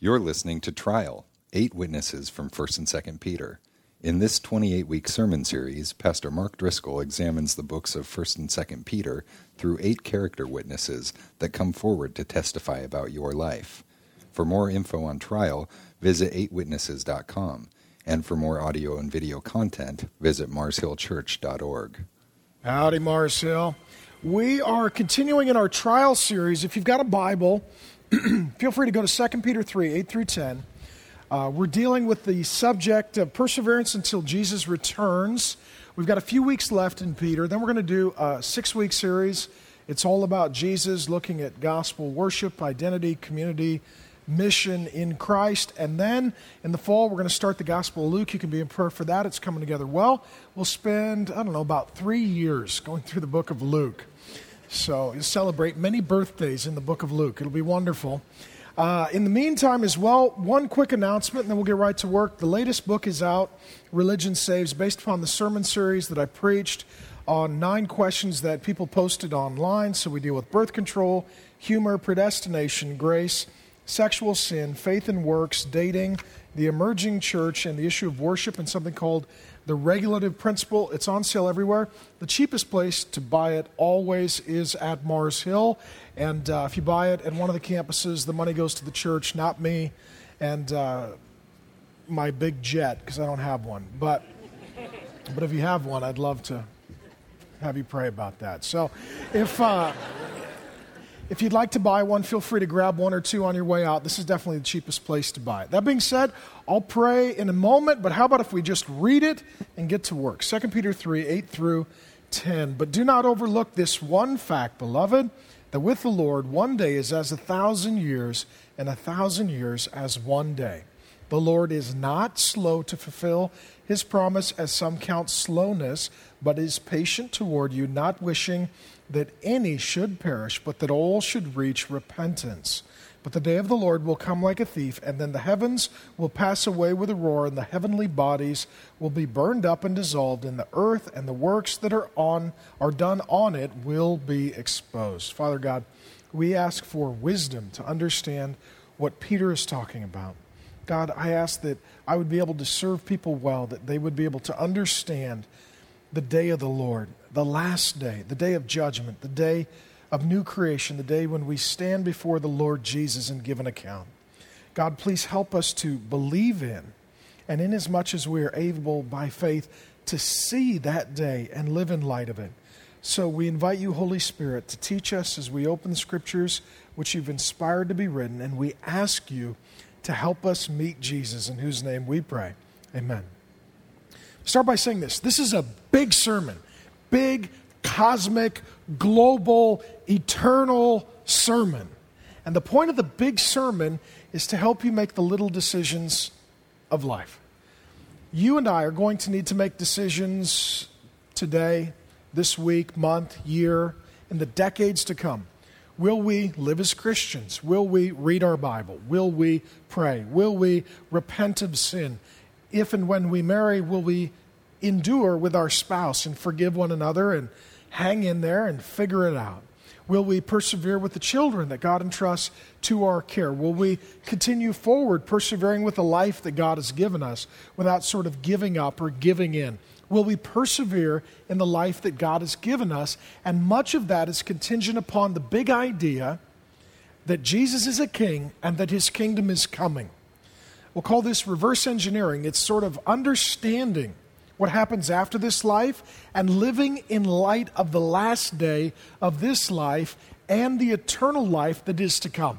You're listening to Trial, 8 Witnesses from 1st and 2nd Peter. In this 28-week sermon series, Pastor Mark Driscoll examines the books of 1st and 2nd Peter through 8 character witnesses that come forward to testify about your life. For more info on Trial, visit 8witnesses.com. And for more audio and video content, visit marshillchurch.org. Howdy, Mars Hill. We are continuing in our Trial series. If you've got a Bible, feel free to go to 2 Peter 3, 8 through 10. We're dealing with the subject of perseverance until Jesus returns. We've got a few weeks left in Peter. Then we're going to do a 6-week series. It's all about Jesus, looking at gospel worship, identity, community, mission in Christ. And then in the fall, we're going to start the Gospel of Luke. You can be in prayer for that. It's coming together well. We'll spend, about 3 years going through the book of Luke. So you'll celebrate many birthdays in the book of Luke. It'll be wonderful. In the meantime as well, one quick announcement, and then we'll get right to work. The latest book is out, Religion Saves, based upon the sermon series that I preached on 9 questions that people posted online. So we deal with birth control, humor, predestination, grace, sexual sin, faith and works, dating, the emerging church, and the issue of worship, and something called the regulative principle. It's on sale everywhere. The cheapest place to buy it always is at Mars Hill. And if you buy it at one of the campuses, the money goes to the church, not me, and my big jet, because I don't have one. But if you have one, I'd love to have you pray about that. So if you'd like to buy one, feel free to grab 1 or 2 on your way out. This is definitely the cheapest place to buy it. That being said, I'll pray in a moment, but how about if we just read it and get to work? 2 Peter 3, 8 through 10. But do not overlook this one fact, beloved, that with the Lord 1 day is as 1,000 years, and 1,000 years as 1 day. The Lord is not slow to fulfill his promise, as some count slowness, but is patient toward you, not wishing that any should perish, but that all should reach repentance. But the day of the Lord will come like a thief, and then the heavens will pass away with a roar, and the heavenly bodies will be burned up and dissolved, and the earth and the works that are done on it will be exposed. Father God, we ask for wisdom to understand what Peter is talking about. God, I ask that I would be able to serve people well, that they would be able to understand the day of the Lord, the last day, the day of judgment, the day of new creation, the day when we stand before the Lord Jesus and give an account. God, please help us to believe in, and inasmuch as we are able by faith to see that day and live in light of it. So we invite you, Holy Spirit, to teach us as we open the Scriptures, which you've inspired to be written, and we ask you to help us meet Jesus, in whose name we pray. Amen. Start by saying this. This is a big sermon. Big, cosmic, global, eternal sermon. And the point of the big sermon is to help you make the little decisions of life. You and I are going to need to make decisions today, this week, month, year, in the decades to come. Will we live as Christians? Will we read our Bible? Will we pray? Will we repent of sin? If and when we marry, will we endure with our spouse and forgive one another and hang in there and figure it out? Will we persevere with the children that God entrusts to our care? Will we continue forward, persevering with the life that God has given us without sort of giving up or giving in? Will we persevere in the life that God has given us? And much of that is contingent upon the big idea that Jesus is a king and that his kingdom is coming. We'll call this reverse engineering. It's sort of understanding what happens after this life and living in light of the last day of this life and the eternal life that is to come.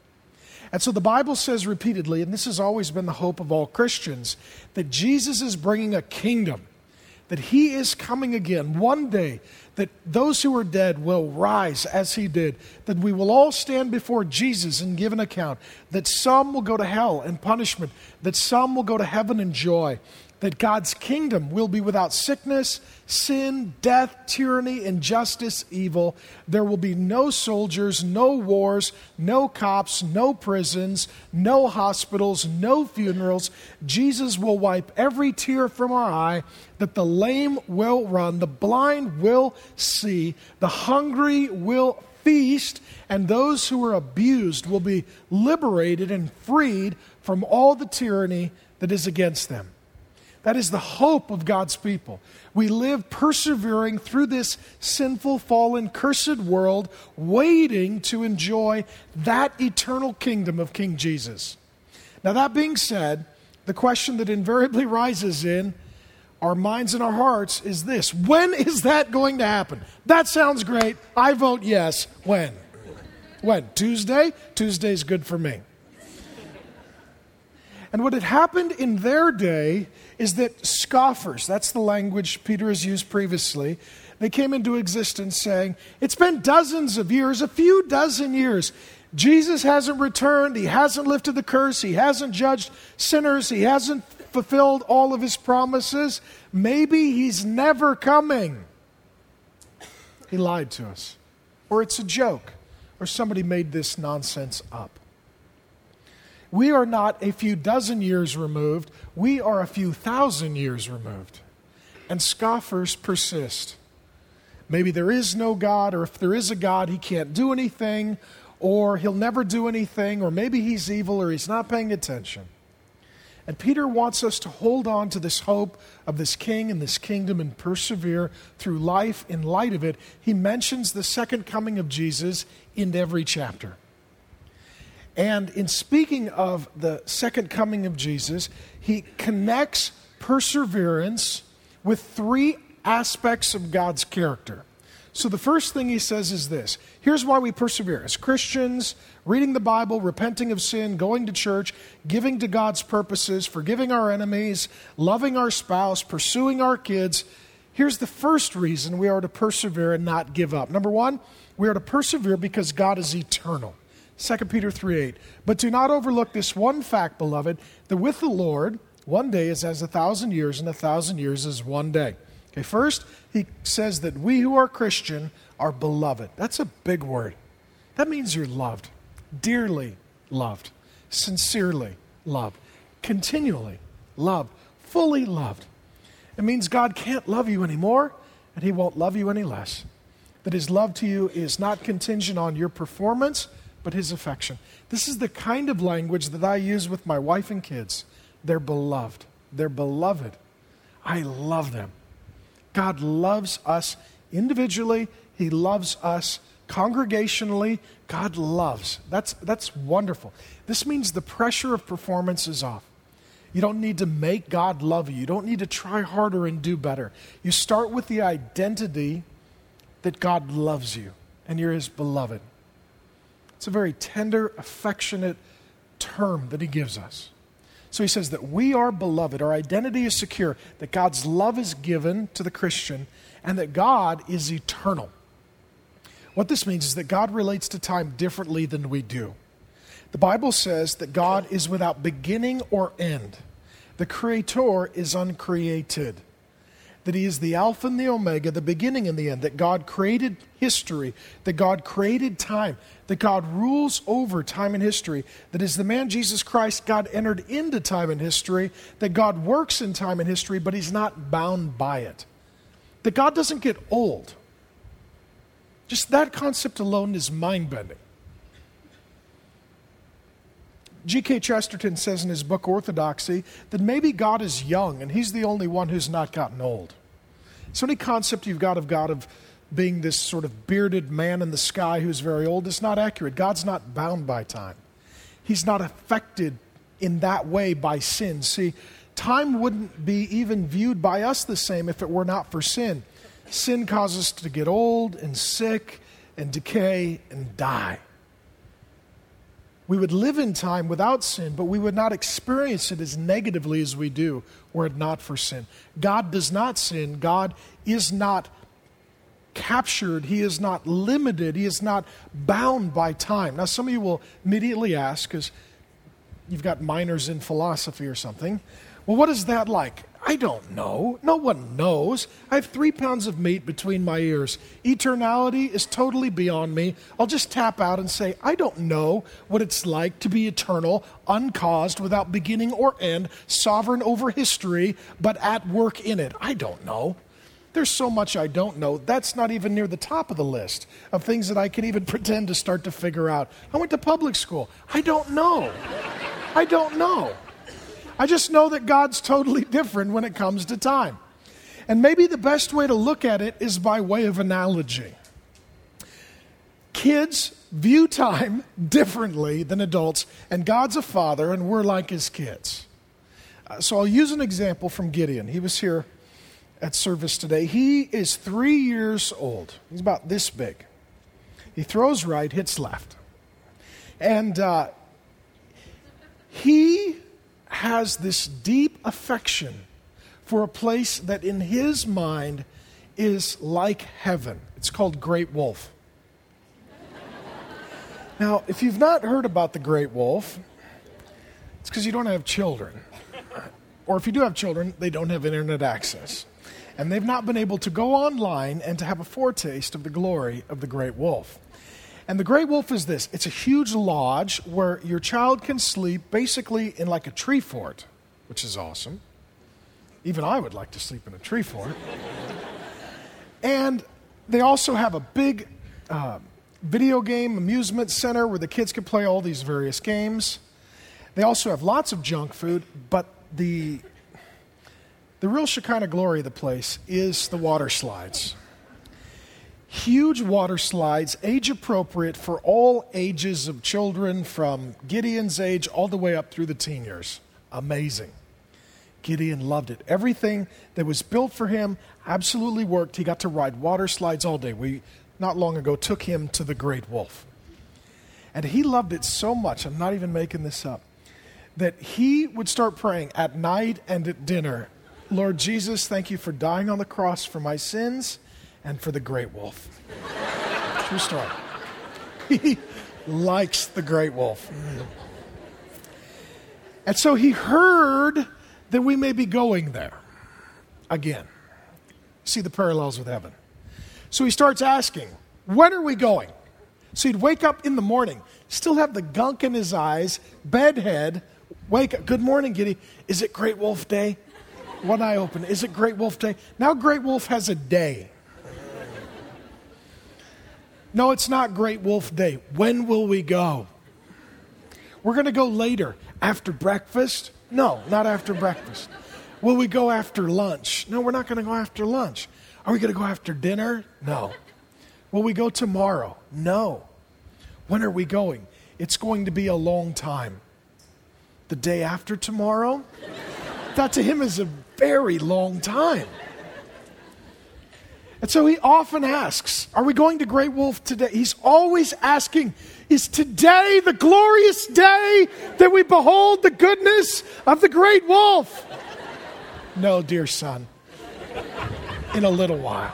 And so the Bible says repeatedly, and this has always been the hope of all Christians, that Jesus is bringing a kingdom, that he is coming again one day, that those who are dead will rise as he did, that we will all stand before Jesus and give an account, that some will go to hell and punishment, that some will go to heaven and joy, that God's kingdom will be without sickness, sin, death, tyranny, injustice, evil. There will be no soldiers, no wars, no cops, no prisons, no hospitals, no funerals. Jesus will wipe every tear from our eye, that the lame will run, the blind will see, the hungry will feast, and those who are abused will be liberated and freed from all the tyranny that is against them. That is the hope of God's people. We live persevering through this sinful, fallen, cursed world, waiting to enjoy that eternal kingdom of King Jesus. Now, that being said, the question that invariably rises in our minds and our hearts is this: when is that going to happen? That sounds great. I vote yes. When? When? Tuesday? Tuesday's good for me. And what had happened in their day is that scoffers, that's the language Peter has used previously, they came into existence saying, it's been dozens of years, a few dozen years. Jesus hasn't returned, he hasn't lifted the curse, he hasn't judged sinners, he hasn't fulfilled all of his promises. Maybe he's never coming. He lied to us. Or it's a joke. Or somebody made this nonsense up. We are not a few dozen years removed. We are a few thousand years removed. And scoffers persist. Maybe there is no God, or if there is a God, he can't do anything, or he'll never do anything, or maybe he's evil, or he's not paying attention. And Peter wants us to hold on to this hope of this king and this kingdom and persevere through life in light of it. He mentions the second coming of Jesus in every chapter. And in speaking of the second coming of Jesus, he connects perseverance with three aspects of God's character. So the first thing he says is this: here's why we persevere. As Christians, reading the Bible, repenting of sin, going to church, giving to God's purposes, forgiving our enemies, loving our spouse, pursuing our kids. Here's the first reason we are to persevere and not give up. Number one, we are to persevere because God is eternal. 2 Peter 3:8. But do not overlook this one fact, beloved, that with the Lord, one day is as 1,000 years, and 1,000 years is one day. Okay, first, he says that we who are Christian are beloved. That's a big word. That means you're loved, dearly loved, sincerely loved, continually loved, fully loved. It means God can't love you anymore, and he won't love you any less. That his love to you is not contingent on your performance, but his affection. This is the kind of language that I use with my wife and kids. They're beloved. They're beloved. I love them. God loves us individually. He loves us congregationally. God loves. That's wonderful. This means the pressure of performance is off. You don't need to make God love you. You don't need to try harder and do better. You start with the identity that God loves you and you're his beloved. It's a very tender, affectionate term that he gives us. So he says that we are beloved. Our identity is secure, that God's love is given to the Christian, and that God is eternal. What this means is that God relates to time differently than we do. The Bible says that God is without beginning or end. The Creator is uncreated. That he is the Alpha and the Omega, the beginning and the end, that God created history, that God created time, that God rules over time and history, that as the man Jesus Christ, God entered into time and history, that God works in time and history, but he's not bound by it. That God doesn't get old. Just that concept alone is mind-bending. G.K. Chesterton says in his book Orthodoxy that maybe God is young and he's the only one who's not gotten old. So any concept you've got of being this sort of bearded man in the sky who's very old is not accurate. God's not bound by time. He's not affected in that way by sin. See, time wouldn't be even viewed by us the same if it were not for sin. Sin causes us to get old and sick and decay and die. We would live in time without sin, but we would not experience it as negatively as we do were it not for sin. God does not sin. God is not captured. He is not limited. He is not bound by time. Now, some of you will immediately ask, because you've got minors in philosophy or something, well, what is that like? I don't know. No one knows. I have 3 pounds of meat between my ears. Eternality is totally beyond me. I'll just tap out and say, I don't know what it's like to be eternal, uncaused, without beginning or end, sovereign over history, but at work in it. I don't know. There's so much I don't know. That's not even near the top of the list of things that I can even pretend to start to figure out. I went to public school. I don't know. I don't know. I just know that God's totally different when it comes to time. And maybe the best way to look at it is by way of analogy. Kids view time differently than adults, and God's a father, and we're like his kids. So I'll use an example from Gideon. He was here at service today. He is 3 years old. He's about this big. He throws right, hits left. And he has this deep affection for a place that in his mind is like heaven. It's called Great Wolf. Now, if you've not heard about the Great Wolf, it's because you don't have children. Or if you do have children, they don't have internet access. And they've not been able to go online and to have a foretaste of the glory of the Great Wolf. And the Great Wolf is this. It's a huge lodge where your child can sleep basically in like a tree fort, which is awesome. Even I would like to sleep in a tree fort. And they also have a big video game amusement center where the kids can play all these various games. They also have lots of junk food, but the real Shekinah glory of the place is the water slides. Huge water slides, age appropriate for all ages of children from Gideon's age all the way up through the teen years. Amazing. Gideon loved it. Everything that was built for him absolutely worked. He got to ride water slides all day. We, not long ago, took him to the Great Wolf. And he loved it so much, I'm not even making this up, that he would start praying at night and at dinner, Lord Jesus, thank you for dying on the cross for my sins and for the Great Wolf. True story. He likes the Great Wolf. And so he heard that we may be going there again. See the parallels with heaven. So he starts asking, when are we going? So he'd wake up in the morning, still have the gunk in his eyes, bedhead, wake up. Good morning, Giddy. Is it Great Wolf Day? One eye open. Is it Great Wolf Day? Now Great Wolf has a day. No, it's not Great Wolf Day. When will we go? We're going to go later. After breakfast? No, not after breakfast. Will we go after lunch? No, we're not going to go after lunch. Are we going to go after dinner? No. Will we go tomorrow? No. When are we going? It's going to be a long time. The day after tomorrow? That to him is a very long time. And so he often asks, are we going to Great Wolf today? He's always asking, is today the glorious day that we behold the goodness of the Great Wolf? No, dear son. In a little while.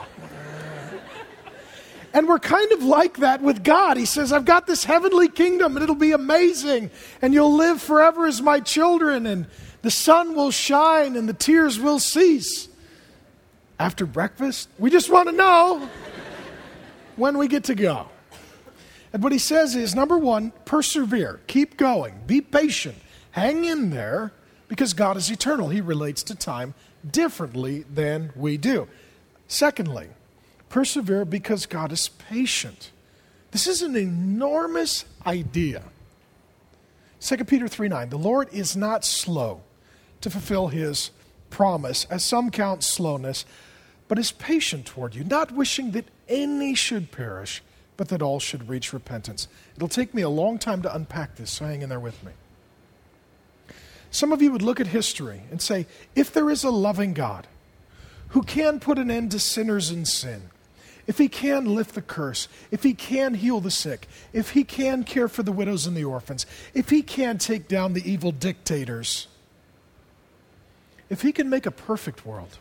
And we're kind of like that with God. He says, I've got this heavenly kingdom and it'll be amazing. And you'll live forever as my children. And the sun will shine and the tears will cease. After breakfast, we just want to know when we get to go. And what he says is, number one, persevere. Keep going. Be patient. Hang in there because God is eternal. He relates to time differently than we do. Secondly, persevere because God is patient. This is an enormous idea. 2 Peter 3:9, the Lord is not slow to fulfill his promise, as some count slowness, but is patient toward you, not wishing that any should perish, but that all should reach repentance. It'll take me a long time to unpack this, so hang in there with me. Some of you would look at history and say, if there is a loving God who can put an end to sinners and sin, if he can lift the curse, if he can heal the sick, if he can care for the widows and the orphans, if he can take down the evil dictators, if he can make a perfect world,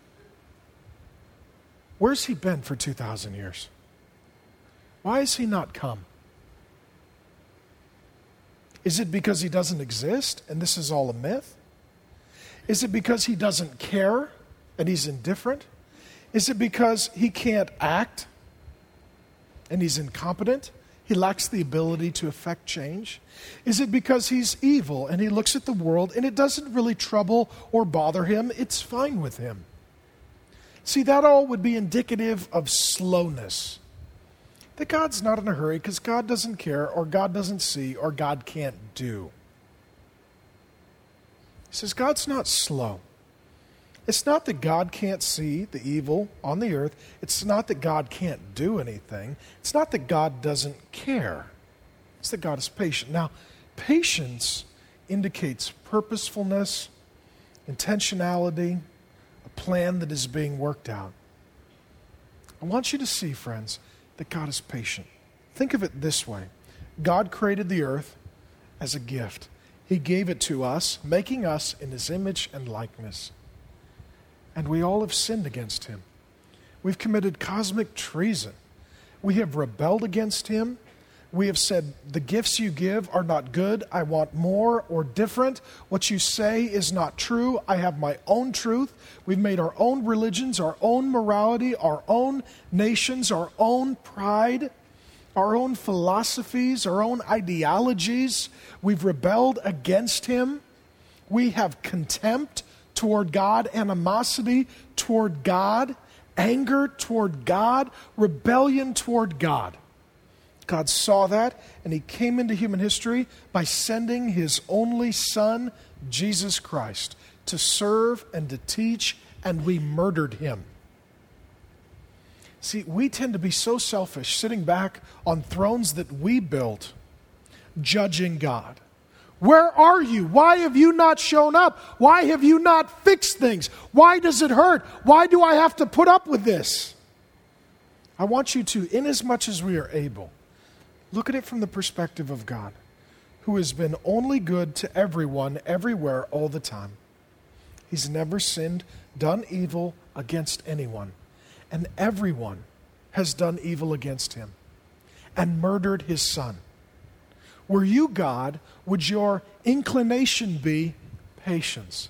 where's he been for 2,000 years? Why has he not come? Is it because he doesn't exist and this is all a myth? Is it because he doesn't care and he's indifferent? Is it because he can't act and he's incompetent? He lacks the ability to effect change? Is it because he's evil and he looks at the world and it doesn't really trouble or bother him? It's fine with him. See, that all would be indicative of slowness. That God's not in a hurry because God doesn't care, or God doesn't see, or God can't do. He says God's not slow. It's not that God can't see the evil on the earth. It's not that God can't do anything. It's not that God doesn't care. It's that God is patient. Now, patience indicates purposefulness, intentionality, a plan that is being worked out. I want you to see, friends, that God is patient. Think of it this way. God created the earth as a gift. He gave it to us, making us in His image and likeness. And we all have sinned against Him. We've committed cosmic treason. We have rebelled against Him. We have said, the gifts you give are not good. I want more or different. What you say is not true. I have my own truth. We've made our own religions, our own morality, our own nations, our own pride, our own philosophies, our own ideologies. We've rebelled against Him. We have contempt toward God, animosity toward God, anger toward God, rebellion toward God. God saw that, and He came into human history by sending His only Son, Jesus Christ, to serve and to teach, and we murdered Him. See, we tend to be so selfish, sitting back on thrones that we built, judging God. Where are you? Why have you not shown up? Why have you not fixed things? Why does it hurt? Why do I have to put up with this? I want you to, inasmuch as we are able, look at it from the perspective of God, who has been only good to everyone, everywhere, all the time. He's never sinned, done evil against anyone. And everyone has done evil against Him and murdered His Son. Were you God, would your inclination be patience?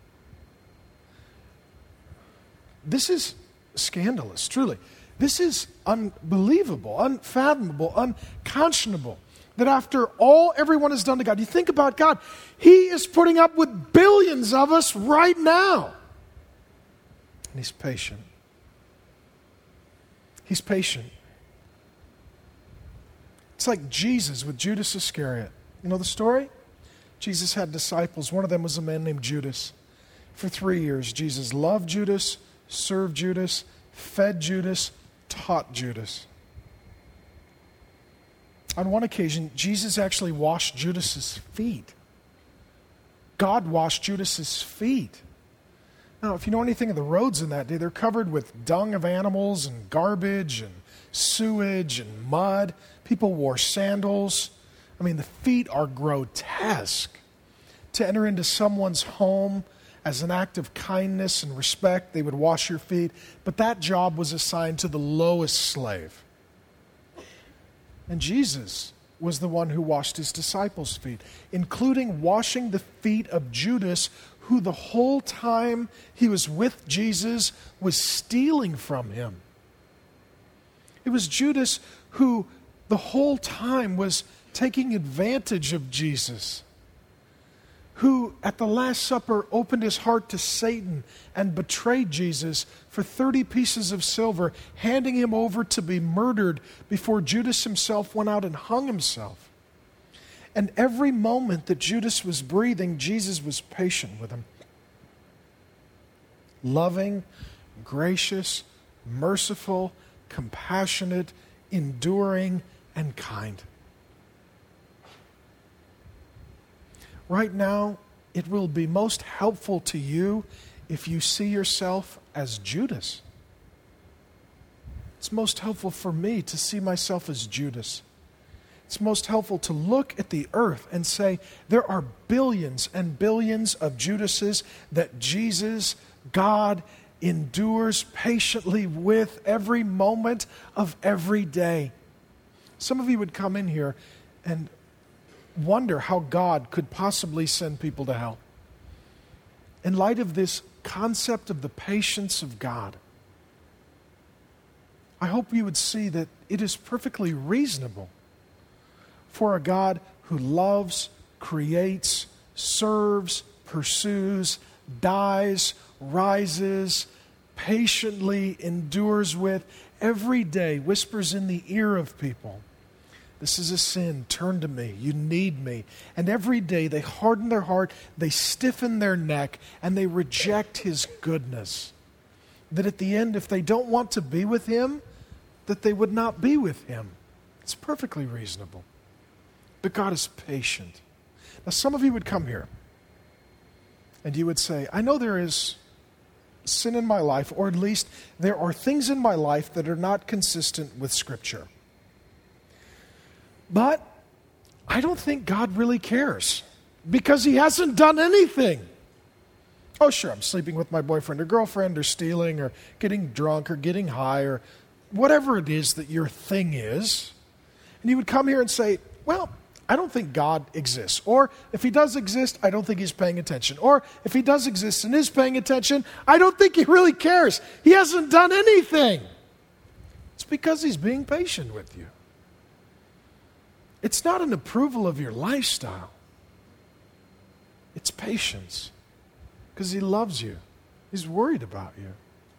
This is scandalous, truly. This is unbelievable, unfathomable, unconscionable. That after all everyone has done to God, you think about God, He is putting up with billions of us right now. And He's patient. He's patient. It's like Jesus with Judas Iscariot. You know the story? Jesus had disciples. One of them was a man named Judas. For 3 years, Jesus loved Judas, served Judas, fed Judas, taught Judas. On one occasion, Jesus actually washed Judas's feet. God washed Judas's feet. Now, if you know anything of the roads in that day, they're covered with dung of animals and garbage and sewage and mud. People wore sandals. I mean, the feet are grotesque. To enter into someone's home as an act of kindness and respect, they would wash your feet. But that job was assigned to the lowest slave. And Jesus was the one who washed His disciples' feet, including washing the feet of Judas, who the whole time he was with Jesus was stealing from Him. It was Judas who the whole time was taking advantage of Jesus, who at the Last Supper opened his heart to Satan and betrayed Jesus for 30 pieces of silver, handing Him over to be murdered before Judas himself went out and hung himself. And every moment that Judas was breathing, Jesus was patient with him. Loving, gracious, merciful, compassionate, enduring, and kind. Right now, it will be most helpful to you if you see yourself as Judas. It's most helpful for me to see myself as Judas. It's most helpful to look at the earth and say, there are billions and billions of Judases that Jesus, God, endures patiently with every moment of every day. Some of you would come in here and wonder how God could possibly send people to hell. In light of this concept of the patience of God, I hope you would see that it is perfectly reasonable for a God who loves, creates, serves, pursues, dies, rises, patiently endures with, every day whispers in the ear of people, this is a sin, turn to me, you need me. And every day they harden their heart, they stiffen their neck, and they reject his goodness. That at the end, if they don't want to be with him, that they would not be with him. It's perfectly reasonable. But God is patient. Now, some of you would come here, and you would say, I know there is sin in my life, or at least there are things in my life that are not consistent with Scripture. But I don't think God really cares because he hasn't done anything. Oh, sure, I'm sleeping with my boyfriend or girlfriend or stealing or getting drunk or getting high or whatever it is that your thing is. And you would come here and say, well, I don't think God exists. Or if he does exist, I don't think he's paying attention. Or if he does exist and is paying attention, I don't think he really cares. He hasn't done anything. It's because he's being patient with you. It's not an approval of your lifestyle. It's patience. Because he loves you. He's worried about you.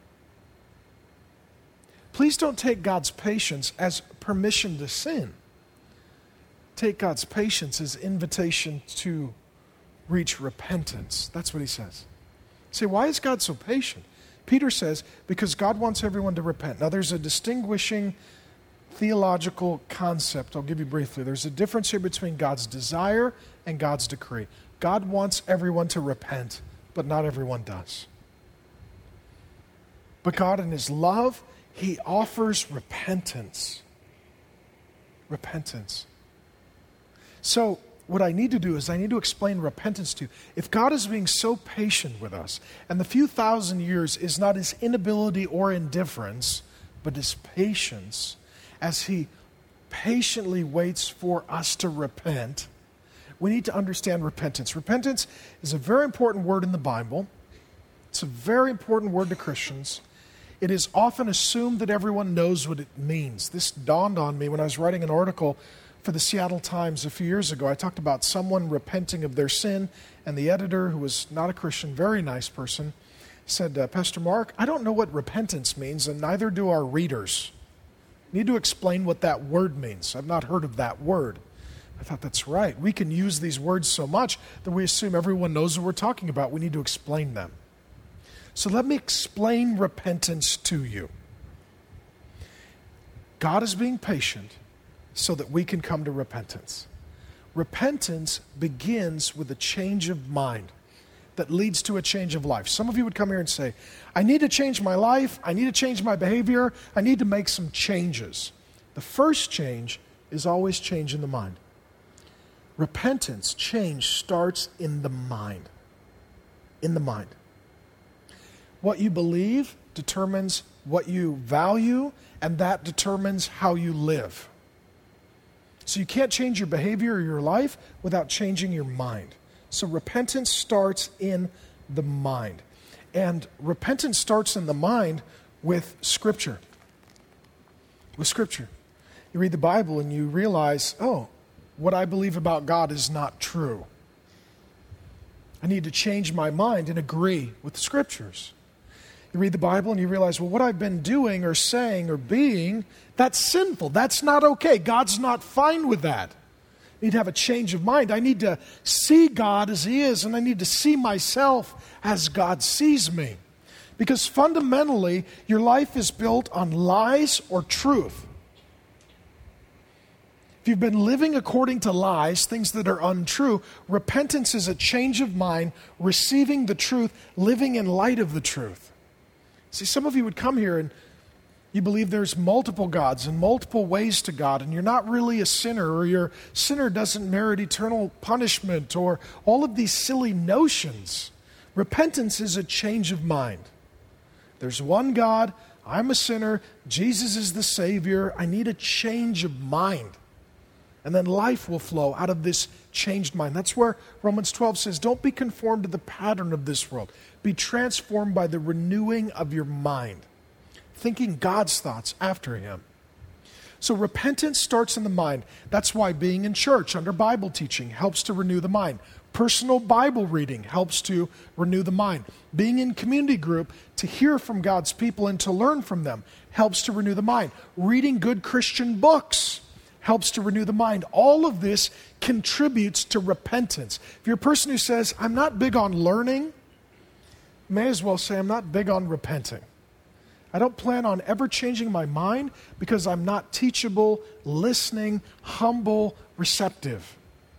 Please don't take God's patience as permission to sin. Take God's patience as invitation to reach repentance. That's what he says. You say, why is God so patient? Peter says, because God wants everyone to repent. Now there's a distinguishing theological concept I'll give you briefly. There's a difference here between God's desire and God's decree. God wants everyone to repent, but not everyone does. But God in his love, he offers repentance. Repentance. So what I need to do is I need to explain repentance to you. If God is being so patient with us, and the few thousand years is not his inability or indifference, but his patience, as he patiently waits for us to repent, we need to understand repentance. Repentance is a very important word in the Bible. It's a very important word to Christians. It is often assumed that everyone knows what it means. This dawned on me when I was writing an article for the Seattle Times a few years ago. I talked about someone repenting of their sin, and the editor, who was not a Christian, very nice person, said, Pastor Mark, I don't know what repentance means, and neither do our readers. You need to explain what that word means. I've not heard of that word. I thought, that's right. We can use these words so much that we assume everyone knows what we're talking about. We need to explain them. So let me explain repentance to you. God is being patient so that we can come to repentance. Repentance begins with a change of mind that leads to a change of life. Some of you would come here and say, I need to change my life, I need to change my behavior, I need to make some changes. The first change is always change in the mind. Repentance, change, starts in the mind. In the mind. What you believe determines what you value, and that determines how you live. So you can't change your behavior or your life without changing your mind. So repentance starts in the mind. And repentance starts in the mind with Scripture. With Scripture. You read the Bible and you realize, oh, what I believe about God is not true. I need to change my mind and agree with the Scriptures. You read the Bible and you realize, well, what I've been doing or saying or being, that's sinful. That's not okay. God's not fine with that. I need to have a change of mind. I need to see God as he is, and I need to see myself as God sees me. Because fundamentally, your life is built on lies or truth. If you've been living according to lies, things that are untrue, repentance is a change of mind, receiving the truth, living in light of the truth. See, some of you would come here and you believe there's multiple gods and multiple ways to God, and you're not really a sinner, or your sinner doesn't merit eternal punishment, or all of these silly notions. Repentance is a change of mind. There's one God, I'm a sinner, Jesus is the Savior, I need a change of mind. And then life will flow out of this changed mind. That's where Romans 12 says, don't be conformed to the pattern of this world. Be transformed by the renewing of your mind. Thinking God's thoughts after him. So repentance starts in the mind. That's why being in church under Bible teaching helps to renew the mind. Personal Bible reading helps to renew the mind. Being in community group to hear from God's people and to learn from them helps to renew the mind. Reading good Christian books helps to renew the mind. All of this contributes to repentance. If you're a person who says, I'm not big on learning, may as well say I'm not big on repenting. I don't plan on ever changing my mind because I'm not teachable, listening, humble, receptive.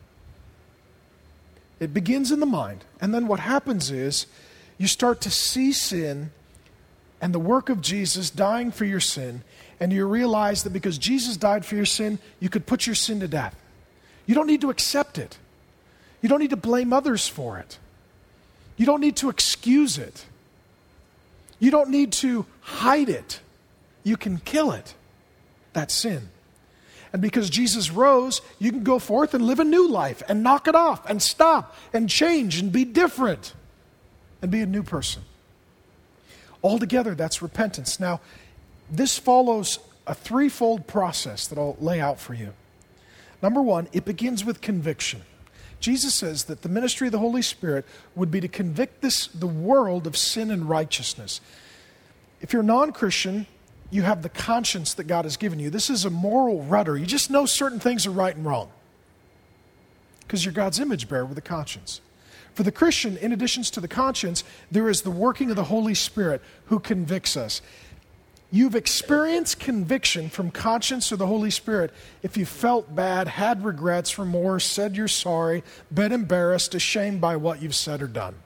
It begins in the mind, and then what happens is you start to see sin and the work of Jesus dying for your sin, and you realize that because Jesus died for your sin, you could put your sin to death. You don't need to accept it. You don't need to blame others for it. You don't need to excuse it. You don't need to hide it. You can kill it. That's sin. And because Jesus rose, you can go forth and live a new life and knock it off and stop and change and be different and be a new person. Altogether, that's repentance. Now, this follows a threefold process that I'll lay out for you. Number one, it begins with conviction. Jesus says that the ministry of the Holy Spirit would be to convict the world of sin and righteousness. If you're non-Christian, you have the conscience that God has given you. This is a moral rudder. You just know certain things are right and wrong because you're God's image bearer with a conscience. For the Christian, in addition to the conscience, there is the working of the Holy Spirit who convicts us. You've experienced conviction from conscience or the Holy Spirit if you felt bad, had regrets, remorse, said you're sorry, been embarrassed, ashamed by what you've said or done.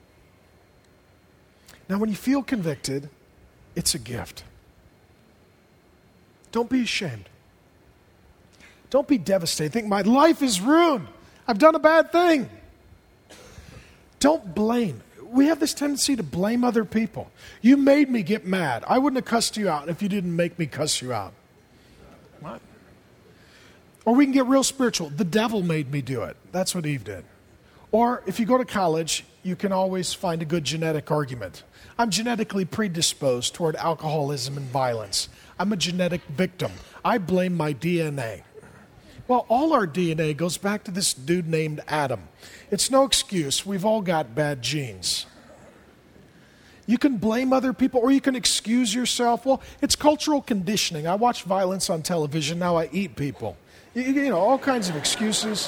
Now, when you feel convicted, it's a gift. Don't be ashamed. Don't be devastated. Think, my life is ruined. I've done a bad thing. Don't blame. We have this tendency to blame other people. You made me get mad. I wouldn't have cussed you out if you didn't make me cuss you out. What? Or we can get real spiritual. The devil made me do it. That's what Eve did. Or if you go to college, you can always find a good genetic argument. I'm genetically predisposed toward alcoholism and violence. I'm a genetic victim. I blame my DNA. Well, all our DNA goes back to this dude named Adam. It's no excuse. We've all got bad genes. You can blame other people or you can excuse yourself. Well, it's cultural conditioning. I watch violence on television. Now I eat people. You know, all kinds of excuses.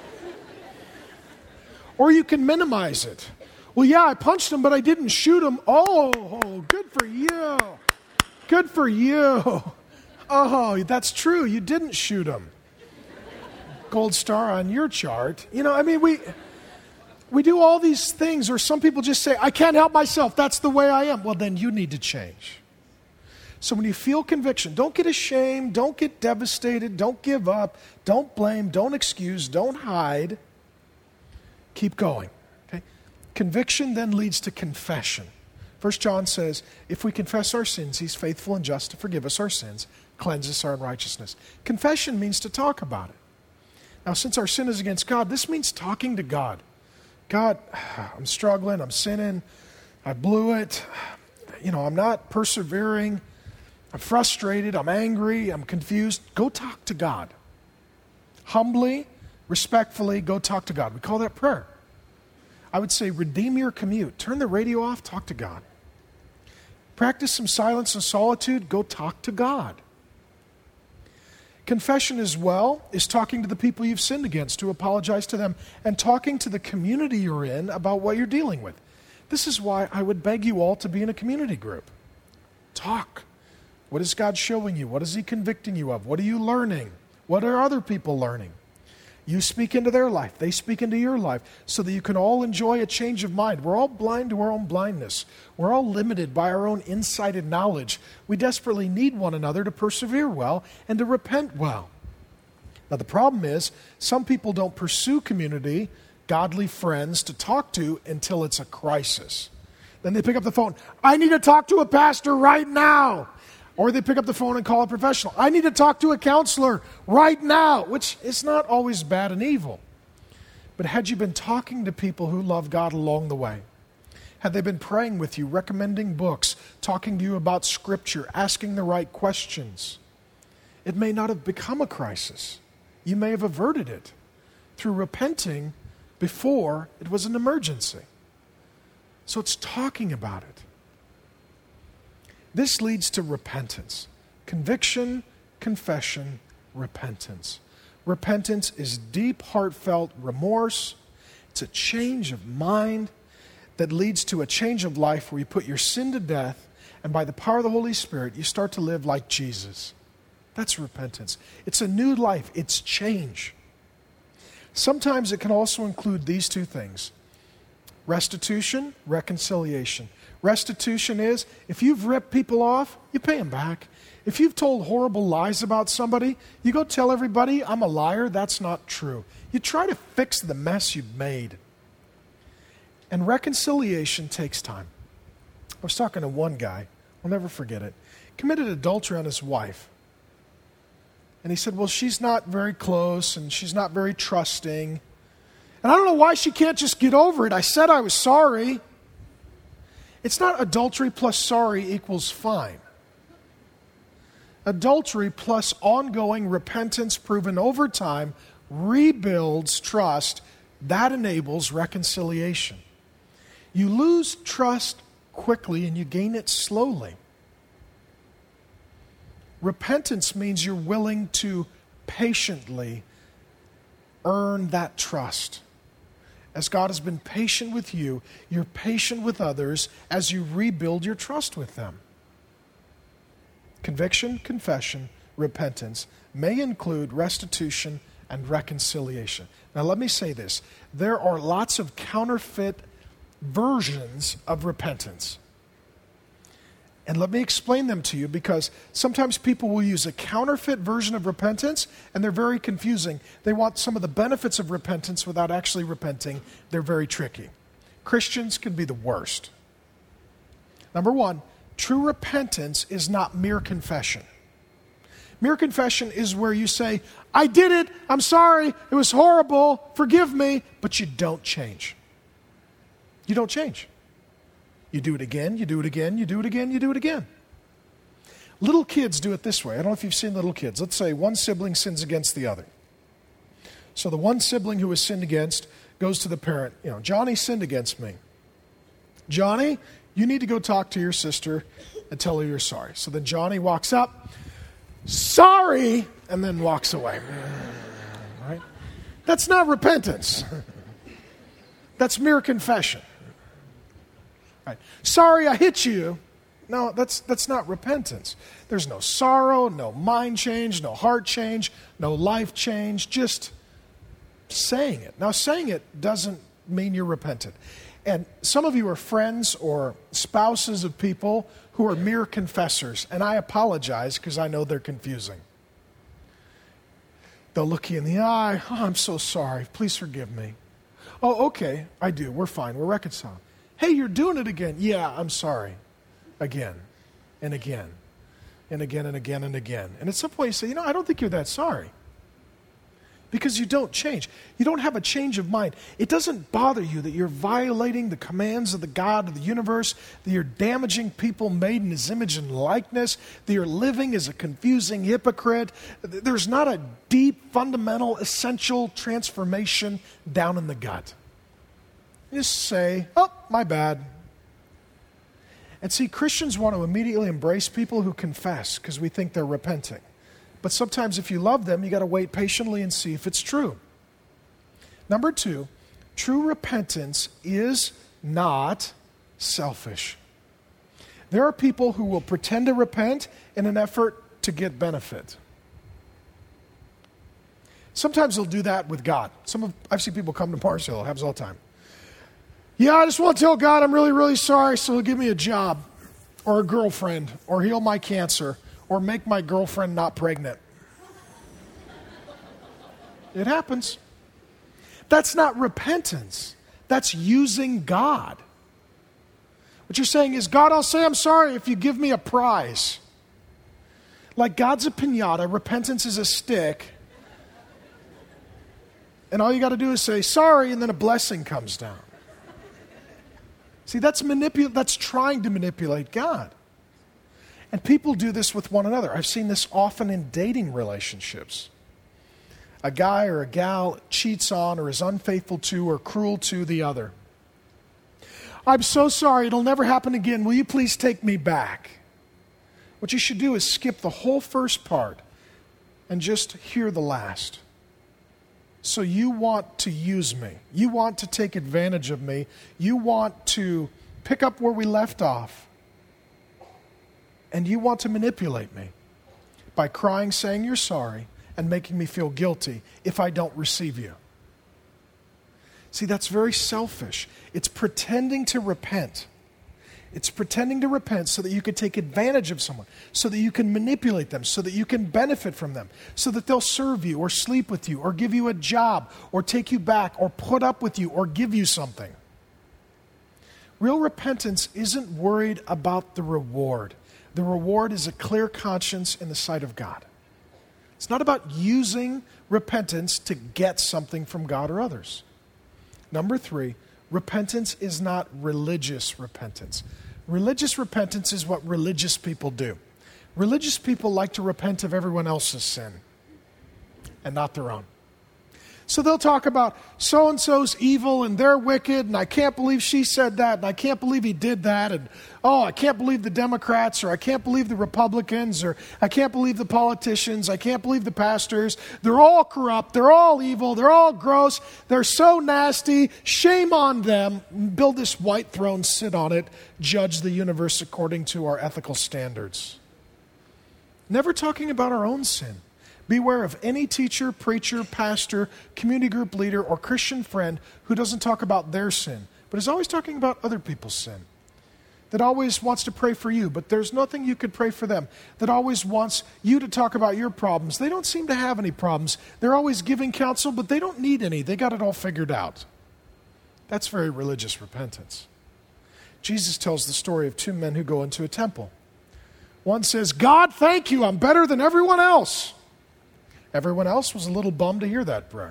Or you can minimize it. Well, yeah, I punched him, but I didn't shoot him. Oh, good for you. Good for you. Oh, that's true. You didn't shoot him. Gold star on your chart. You know, I mean, we do all these things, or some people just say, I can't help myself. That's the way I am. Well, then you need to change. So when you feel conviction, don't get ashamed. Don't get devastated. Don't give up. Don't blame. Don't excuse. Don't hide. Keep going. Okay? Conviction then leads to confession. 1 John says, if we confess our sins, he's faithful and just to forgive us our sins, cleanse us our unrighteousness. Confession means to talk about it. Now, since our sin is against God, this means talking to God. God, I'm struggling, I'm sinning, I blew it, I'm not persevering, I'm frustrated, I'm angry, I'm confused. Go talk to God. Humbly, respectfully, go talk to God. We call that prayer. I would say redeem your commute. Turn the radio off, talk to God. Practice some silence and solitude, go talk to God. Confession as well is talking to the people you've sinned against, to apologize to them, and talking to the community you're in about what you're dealing with. This is why I would beg you all to be in a community group. Talk. What is God showing you? What is he convicting you of? What are you learning? What are other people learning? You speak into their life. They speak into your life so that you can all enjoy a change of mind. We're all blind to our own blindness. We're all limited by our own insight and knowledge. We desperately need one another to persevere well and to repent well. Now, the problem is some people don't pursue community, godly friends to talk to until it's a crisis. Then they pick up the phone. I need to talk to a pastor right now. Or they pick up the phone and call a professional. I need to talk to a counselor right now, which is not always bad and evil. But had you been talking to people who love God along the way? Had they been praying with you, recommending books, talking to you about Scripture, asking the right questions? It may not have become a crisis. You may have averted it through repenting Before, it was an emergency. So it's talking about it. This leads to repentance. Conviction, confession, repentance. Repentance is deep, heartfelt remorse. It's a change of mind that leads to a change of life where you put your sin to death, and by the power of the Holy Spirit, you start to live like Jesus. That's repentance. It's a new life. It's change. Sometimes it can also include these two things: restitution, reconciliation. Restitution is, if you've ripped people off, you pay them back. If you've told horrible lies about somebody, you go tell everybody, I'm a liar. That's not true. You try to fix the mess you've made. And reconciliation takes time. I was talking to one guy, I'll never forget it, committed adultery on his wife. And he said, well, she's not very close and she's not very trusting. And I don't know why she can't just get over it. I said I was sorry. It's not adultery plus sorry equals fine. Adultery plus ongoing repentance proven over time rebuilds trust. That enables reconciliation. You lose trust quickly and you gain it slowly. Repentance means you're willing to patiently earn that trust. As God has been patient with you, you're patient with others as you rebuild your trust with them. Conviction, confession, repentance may include restitution and reconciliation. Now let me say this. There are lots of counterfeit versions of repentance. And let me explain them to you, because sometimes people will use a counterfeit version of repentance and they're very confusing. They want some of the benefits of repentance without actually repenting. They're very tricky. Christians can be the worst. Number one, true repentance is not mere confession. Mere confession is where you say, I did it, I'm sorry, it was horrible, forgive me, but you don't change. You don't change. You do it again, you do it again, you do it again, you do it again. Little kids do it this way. I don't know if you've seen little kids. Let's say one sibling sins against the other. So the one sibling who was sinned against goes to the parent, Johnny sinned against me. Johnny, you need to go talk to your sister and tell her you're sorry. So then Johnny walks up, sorry, and then walks away. Right? That's not repentance. That's mere confession. Right. Sorry, I hit you. No, that's not repentance. There's no sorrow, no mind change, no heart change, no life change, just saying it. Now, saying it doesn't mean you're repentant. And some of you are friends or spouses of people who are mere confessors, and I apologize because I know they're confusing. They'll look you in the eye. Oh, I'm so sorry. Please forgive me. Oh, okay, I do. We're fine. We're reconciled. Hey, you're doing it again. Yeah, I'm sorry. Again and again and again and again and again. And at some point you say, I don't think you're that sorry. Because you don't change. You don't have a change of mind. It doesn't bother you that you're violating the commands of the God of the universe, that you're damaging people made in His image and likeness, that you're living as a confusing hypocrite. There's not a deep, fundamental, essential transformation down in the gut. You just say, oh, my bad. And see, Christians want to immediately embrace people who confess because we think they're repenting. But sometimes if you love them, you got to wait patiently and see if it's true. Number two, true repentance is not selfish. There are people who will pretend to repent in an effort to get benefit. Sometimes they'll do that with God. I've seen people come to Mars Hill. It happens all the time. Yeah, I just want to tell God I'm really, really sorry, so He'll give me a job or a girlfriend or heal my cancer or make my girlfriend not pregnant. It happens. That's not repentance. That's using God. What you're saying is, God, I'll say I'm sorry if you give me a prize. Like God's a piñata, repentance is a stick, and all you got to do is say sorry, and then a blessing comes down. See, that's trying to manipulate God. And people do this with one another. I've seen this often in dating relationships. a guy or a gal cheats on or is unfaithful to or cruel to the other. I'm so sorry, it'll never happen again. Will you please take me back? What you should do is skip the whole first part and just hear the last. So you want to use me. You want to take advantage of me. You want to pick up where we left off. And you want to manipulate me by crying, saying you're sorry, and making me feel guilty if I don't receive you. See, that's very selfish. It's pretending to repent. It's pretending to repent so that you can take advantage of someone, so that you can manipulate them, so that you can benefit from them, so that they'll serve you or sleep with you or give you a job or take you back or put up with you or give you something. Real repentance isn't worried about the reward. The reward is a clear conscience in the sight of God. It's not about using repentance to get something from God or others. Number 3, repentance is not religious repentance. Religious repentance is what religious people do. Religious people like to repent of everyone else's sin and not their own. So they'll talk about so-and-so's evil and they're wicked and I can't believe she said that and I can't believe he did that and I can't believe the Democrats or I can't believe the Republicans or I can't believe the politicians, I can't believe the pastors. They're all corrupt, they're all evil, they're all gross, they're so nasty, shame on them. Build this white throne, sit on it, judge the universe according to our ethical standards. Never talking about our own sin. Beware of any teacher, preacher, pastor, community group leader, or Christian friend who doesn't talk about their sin, but is always talking about other people's sin. That always wants to pray for you, but there's nothing you could pray for them. That always wants you to talk about your problems. They don't seem to have any problems. They're always giving counsel, but they don't need any. They got it all figured out. That's very religious repentance. Jesus tells the story of 2 men who go into a temple. One says, God, thank you, I'm better than everyone else. Everyone else was a little bummed to hear that prayer.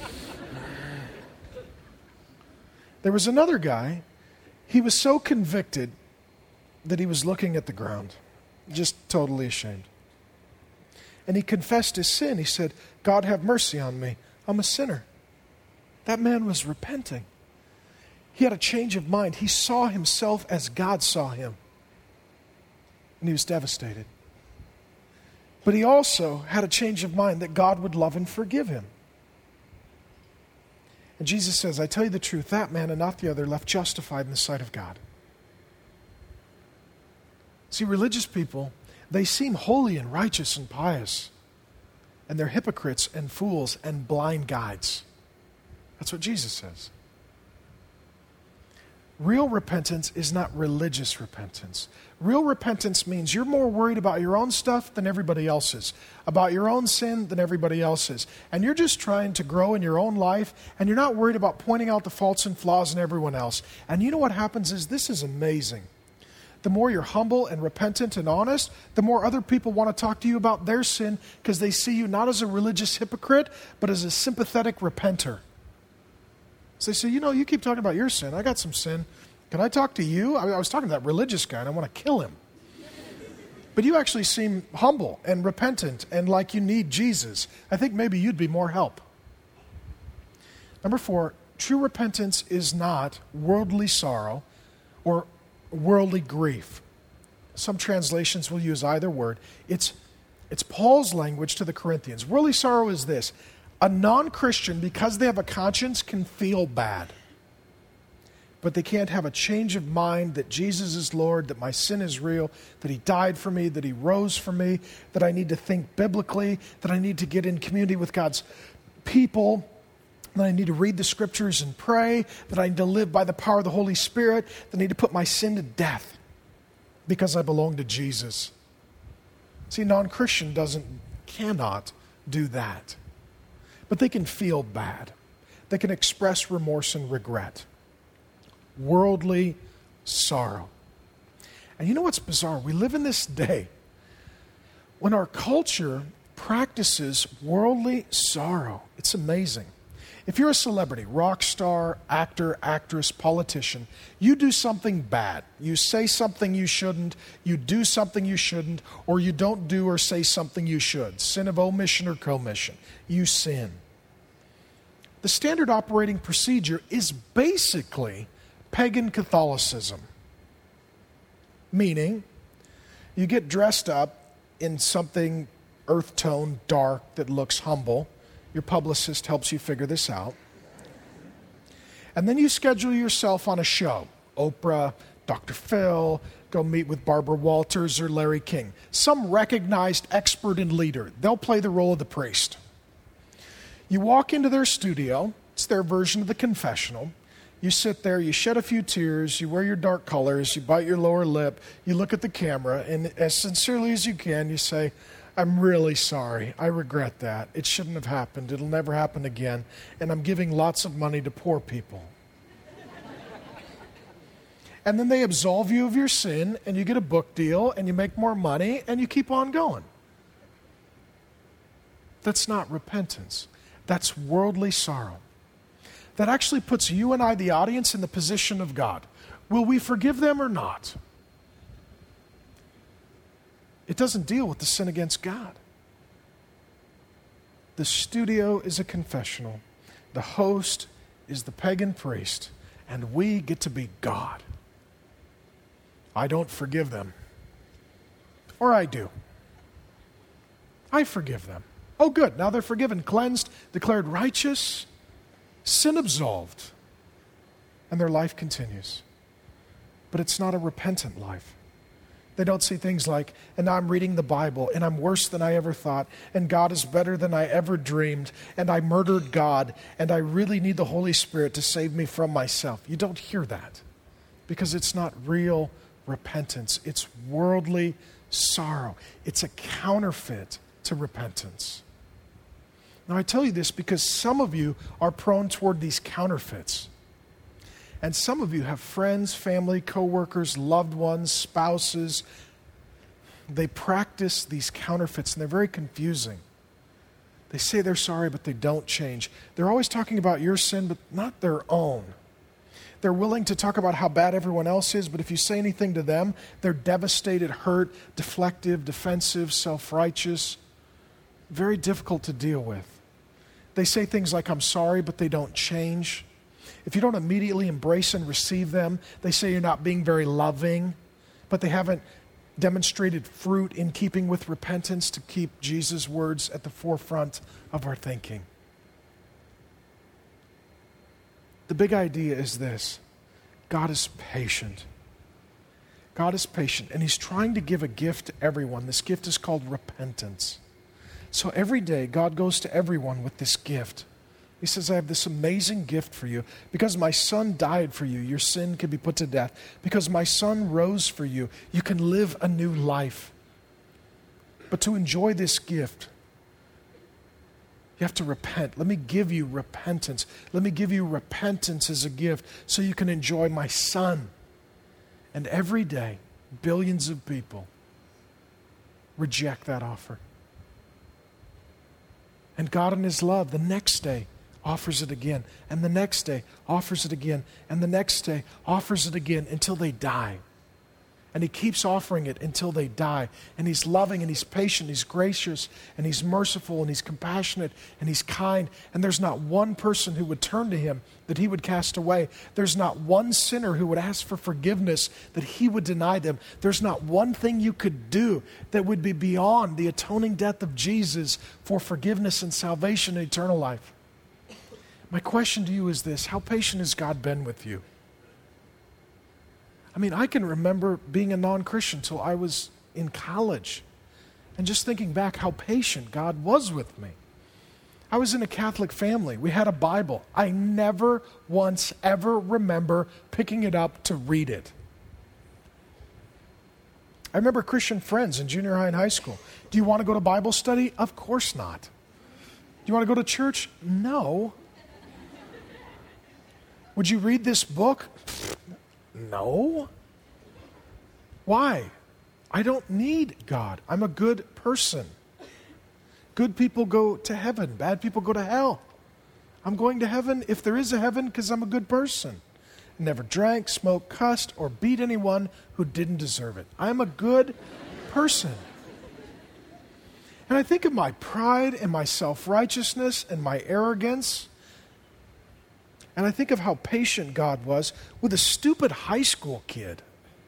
There was another guy, he was so convicted that he was looking at the ground, just totally ashamed. And he confessed his sin. He said, God, have mercy on me. I'm a sinner. That man was repenting. He had a change of mind. He saw himself as God saw him. And he was devastated. But he also had a change of mind that God would love and forgive him. And Jesus says, I tell you the truth, that man and not the other left justified in the sight of God. See, religious people, they seem holy and righteous and pious. And they're hypocrites and fools and blind guides. That's what Jesus says. Real repentance is not religious repentance. Real repentance means you're more worried about your own stuff than everybody else's, about your own sin than everybody else's. And you're just trying to grow in your own life, and you're not worried about pointing out the faults and flaws in everyone else. And you know what happens is, this is amazing. The more you're humble and repentant and honest, the more other people want to talk to you about their sin because they see you not as a religious hypocrite, but as a sympathetic repenter. So they say, you keep talking about your sin. I got some sin. Can I talk to you? I was talking to that religious guy and I want to kill him. But you actually seem humble and repentant and like you need Jesus. I think maybe you'd be more help. Number 4, true repentance is not worldly sorrow or worldly grief. Some translations will use either word. It's Paul's language to the Corinthians. Worldly sorrow is this. A non-Christian, because they have a conscience, can feel bad. But they can't have a change of mind that Jesus is Lord, that my sin is real, that He died for me, that He rose for me, that I need to think biblically, that I need to get in community with God's people, that I need to read the Scriptures and pray, that I need to live by the power of the Holy Spirit, that I need to put my sin to death because I belong to Jesus. See, non-Christian cannot do that. But they can feel bad. They can express remorse and regret. Worldly sorrow. And you know what's bizarre? We live in this day when our culture practices worldly sorrow. It's amazing. If you're a celebrity, rock star, actor, actress, politician, you do something bad. You say something you shouldn't, you do something you shouldn't, or you don't do or say something you should. Sin of omission or commission. You sin. The standard operating procedure is basically pagan Catholicism. Meaning, you get dressed up in something earth tone, dark, that looks humble. Your publicist helps you figure this out. And then you schedule yourself on a show. Oprah, Dr. Phil, go meet with Barbara Walters or Larry King. Some recognized expert and leader. They'll play the role of the priest. You walk into their studio. It's their version of the confessional. You sit there, you shed a few tears, you wear your dark colors, you bite your lower lip, you look at the camera, and as sincerely as you can, you say, I'm really sorry. I regret that. It shouldn't have happened. It'll never happen again. And I'm giving lots of money to poor people. And then they absolve you of your sin, and you get a book deal, and you make more money, and you keep on going. That's not repentance. That's worldly sorrow. That actually puts you and I, the audience, in the position of God. Will we forgive them or not? It doesn't deal with the sin against God. The studio is a confessional. The host is the pagan priest. And we get to be God. I don't forgive them. Or I do. I forgive them. Oh, good. Now they're forgiven, cleansed, declared righteous, sin absolved. And their life continues. But it's not a repentant life. They don't see things like, and now I'm reading the Bible, and I'm worse than I ever thought, and God is better than I ever dreamed, and I murdered God, and I really need the Holy Spirit to save me from myself. You don't hear that because it's not real repentance. It's worldly sorrow. It's a counterfeit to repentance. Now, I tell you this because some of you are prone toward these counterfeits. And some of you have friends, family, coworkers, loved ones, spouses. They practice these counterfeits, and they're very confusing. They say they're sorry, but they don't change. They're always talking about your sin, but not their own. They're willing to talk about how bad everyone else is, but if you say anything to them, they're devastated, hurt, deflective, defensive, self-righteous. Very difficult to deal with. They say things like, I'm sorry, but they don't change. If you don't immediately embrace and receive them, they say you're not being very loving, but they haven't demonstrated fruit in keeping with repentance to keep Jesus' words at the forefront of our thinking. The big idea is this: God is patient. God is patient, and He's trying to give a gift to everyone. This gift is called repentance. So every day, God goes to everyone with this gift. He says, I have this amazing gift for you. Because my Son died for you, your sin can be put to death. Because my Son rose for you, you can live a new life. But to enjoy this gift, you have to repent. Let me give you repentance. Let me give you repentance as a gift so you can enjoy my Son. And every day, billions of people reject that offer. And God in His love, the next day, offers it again. And the next day, offers it again. And the next day, offers it again until they die. And He keeps offering it until they die. And He's loving and He's patient, He's gracious, and He's merciful, and He's compassionate, and He's kind. And there's not one person who would turn to Him that He would cast away. There's not one sinner who would ask for forgiveness that He would deny them. There's not one thing you could do that would be beyond the atoning death of Jesus for forgiveness and salvation and eternal life. My question to you is this: how patient has God been with you? I mean, I can remember being a non-Christian till I was in college and just thinking back how patient God was with me. I was in a Catholic family. We had a Bible. I never once ever remember picking it up to read it. I remember Christian friends in junior high and high school. Do you want to go to Bible study? Of course not. Do you want to go to church? No. Would you read this book? No. Why? I don't need God. I'm a good person. Good people go to heaven. Bad people go to hell. I'm going to heaven, if there is a heaven, because I'm a good person. Never drank, smoked, cussed, or beat anyone who didn't deserve it. I'm a good person. And I think of my pride and my self-righteousness and my arrogance. And I think of how patient God was with a stupid high school kid.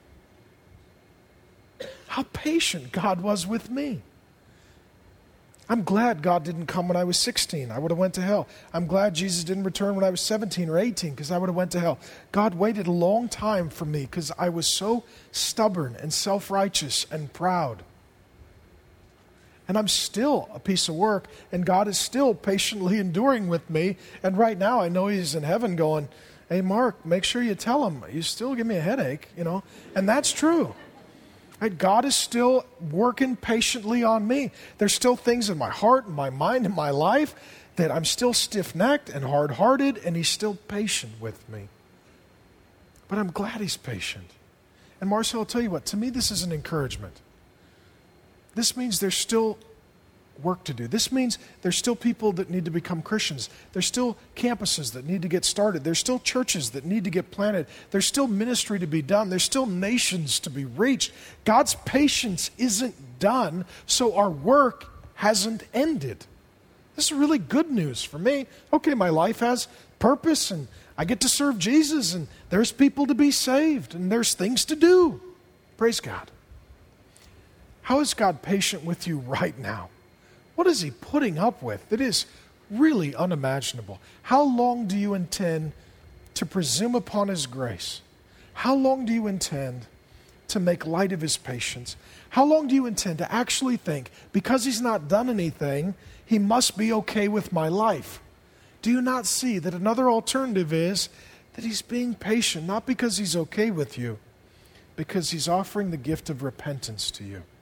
How patient God was with me. I'm glad God didn't come when I was 16. I would have went to hell. I'm glad Jesus didn't return when I was 17 or 18 because I would have went to hell. God waited a long time for me because I was so stubborn and self-righteous and proud. And I'm still a piece of work, and God is still patiently enduring with me. And right now I know He's in heaven going, hey, Mark, make sure you tell Him. You still give me a headache, And that's true. Right? God is still working patiently on me. There's still things in my heart and my mind and my life that I'm still stiff-necked and hard-hearted, and He's still patient with me. But I'm glad He's patient. And Marcel, I'll tell you what, to me this is an encouragement. This means there's still work to do. This means there's still people that need to become Christians. There's still campuses that need to get started. There's still churches that need to get planted. There's still ministry to be done. There's still nations to be reached. God's patience isn't done, so our work hasn't ended. This is really good news for me. Okay, my life has purpose, and I get to serve Jesus, and there's people to be saved, and there's things to do. Praise God. How is God patient with you right now? What is He putting up with that is really unimaginable? How long do you intend to presume upon His grace? How long do you intend to make light of His patience? How long do you intend to actually think, because He's not done anything, He must be okay with my life? Do you not see that another alternative is that He's being patient, not because He's okay with you, because He's offering the gift of repentance to you?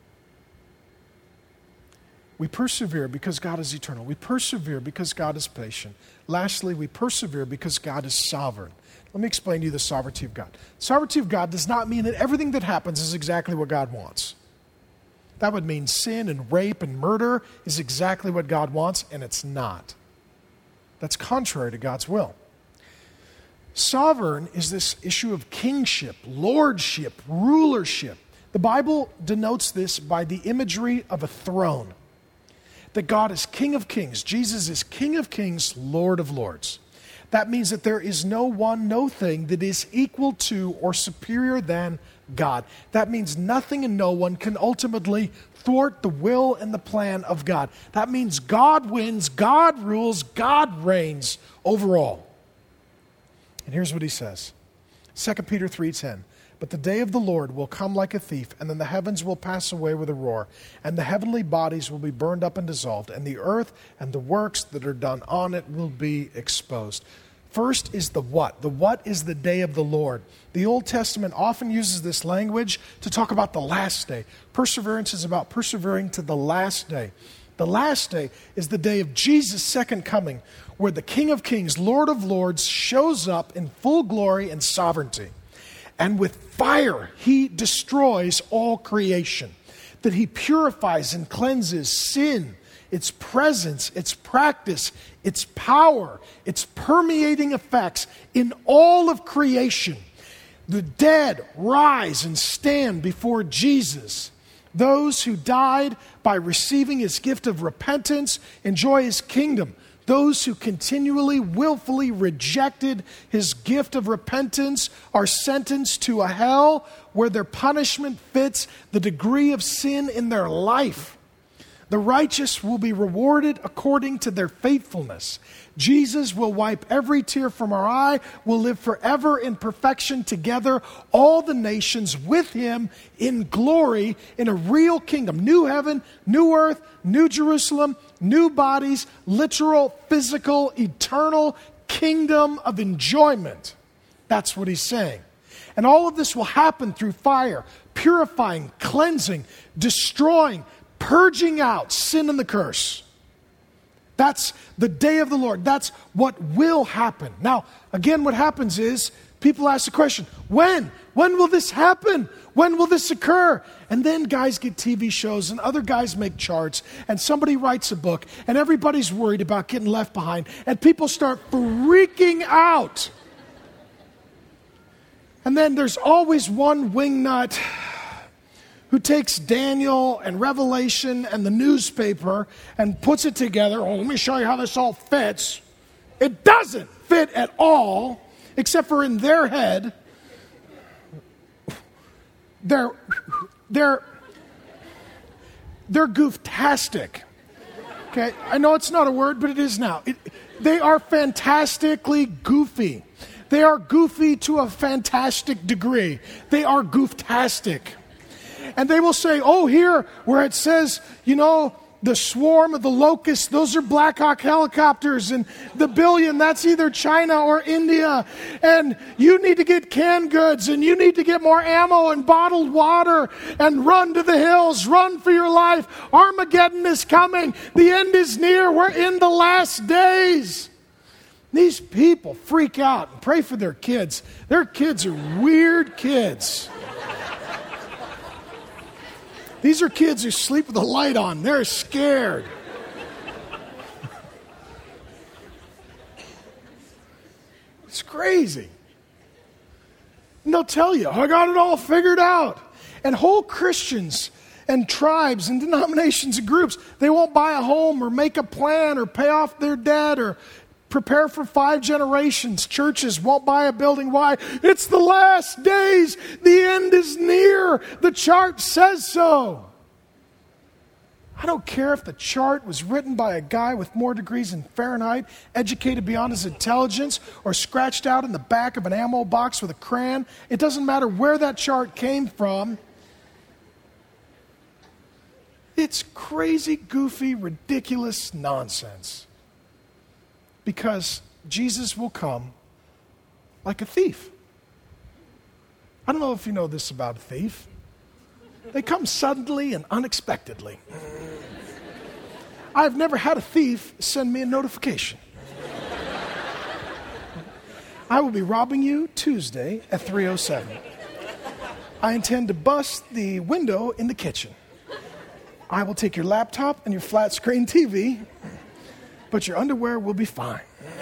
We persevere because God is eternal. We persevere because God is patient. Lastly, we persevere because God is sovereign. Let me explain to you the sovereignty of God. Sovereignty of God does not mean that everything that happens is exactly what God wants. That would mean sin and rape and murder is exactly what God wants, and it's not. That's contrary to God's will. Sovereign is this issue of kingship, lordship, rulership. The Bible denotes this by the imagery of a throne. That God is King of kings. Jesus is King of kings, Lord of lords. That means that there is no one, no thing that is equal to or superior than God. That means nothing and no one can ultimately thwart the will and the plan of God. That means God wins, God rules, God reigns over all. And here's what He says. 2 Peter 3:10. But the day of the Lord will come like a thief, and then the heavens will pass away with a roar, and the heavenly bodies will be burned up and dissolved, and the earth and the works that are done on it will be exposed. First is the what. The what is the day of the Lord. The Old Testament often uses this language to talk about the last day. Perseverance is about persevering to the last day. The last day is the day of Jesus' second coming, where the King of Kings, Lord of Lords, shows up in full glory and sovereignty. And with fire, He destroys all creation. That He purifies and cleanses sin, its presence, its practice, its power, its permeating effects in all of creation. The dead rise and stand before Jesus. Those who died by receiving His gift of repentance enjoy His kingdom. Those who continually, willfully rejected His gift of repentance are sentenced to a hell where their punishment fits the degree of sin in their life. The righteous will be rewarded according to their faithfulness. Jesus will wipe every tear from our eye. We'll live forever in perfection together, all the nations with Him in glory in a real kingdom. New heaven, new earth, new Jerusalem, new bodies, literal, physical, eternal kingdom of enjoyment. That's what He's saying. And all of this will happen through fire, purifying, cleansing, destroying, purging out sin and the curse. That's the day of the Lord. That's what will happen. Now, again, what happens is People ask the question, when? When will this happen? When will this occur? And then guys get TV shows and other guys make charts and somebody writes a book and everybody's worried about getting left behind and people start freaking out. And then there's always one wingnut who takes Daniel and Revelation and the newspaper and puts it together. Oh, let me show you how this all fits. It doesn't fit at all, except for in their head. They're gooftastic. Okay, I know it's not a word, but it is now. They are fantastically goofy. They are goofy to a fantastic degree. They are gooftastic. And they will say, oh, here where it says, the swarm of the locusts, those are Black Hawk helicopters, and the billion, that's either China or India. And you need to get canned goods, and you need to get more ammo and bottled water, and run to the hills, run for your life. Armageddon is coming. The end is near. We're in the last days. These people freak out and pray for their kids. Their kids are weird kids. These are kids who sleep with the light on. They're scared. It's crazy. And they'll tell you, I got it all figured out. And whole Christians and tribes and denominations and groups, they won't buy a home or make a plan or pay off their debt or prepare for 5 generations. Churches won't buy a building. Why? It's the last days. The end is near. The chart says so. I don't care if the chart was written by a guy with more degrees in Fahrenheit, educated beyond his intelligence, or scratched out in the back of an ammo box with a crayon. It doesn't matter where that chart came from. It's crazy, goofy, ridiculous nonsense. Because Jesus will come like a thief. I don't know if you know this about a thief. They come suddenly and unexpectedly. I've never had a thief send me a notification. I will be robbing you Tuesday at 3:07. I intend to bust the window in the kitchen. I will take your laptop and your flat screen TV, but your underwear will be fine.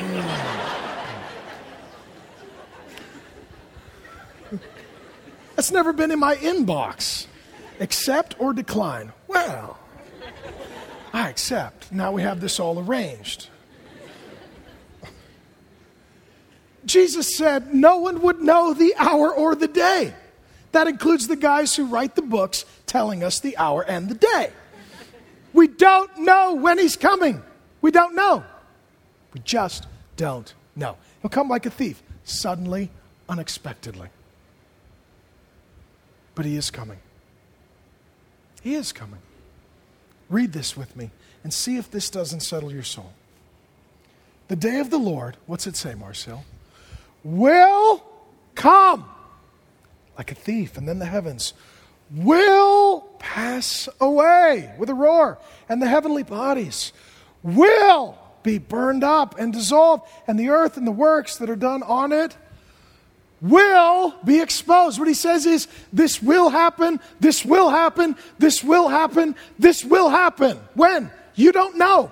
That's never been in my inbox. Accept or decline? Well, I accept. Now we have this all arranged. Jesus said no one would know the hour or the day. That includes the guys who write the books telling us the hour and the day. We don't know when he's coming. We don't know. We just don't know. He'll come like a thief, suddenly, unexpectedly. But he is coming. He is coming. Read this with me and see if this doesn't settle your soul. The day of the Lord, what's it say, Marcel? Will come like a thief, and then the heavens will pass away with a roar, and the heavenly bodies will be burned up and dissolved, and the earth and the works that are done on it will be exposed. What he says is, this will happen, this will happen, this will happen, this will happen. When? You don't know.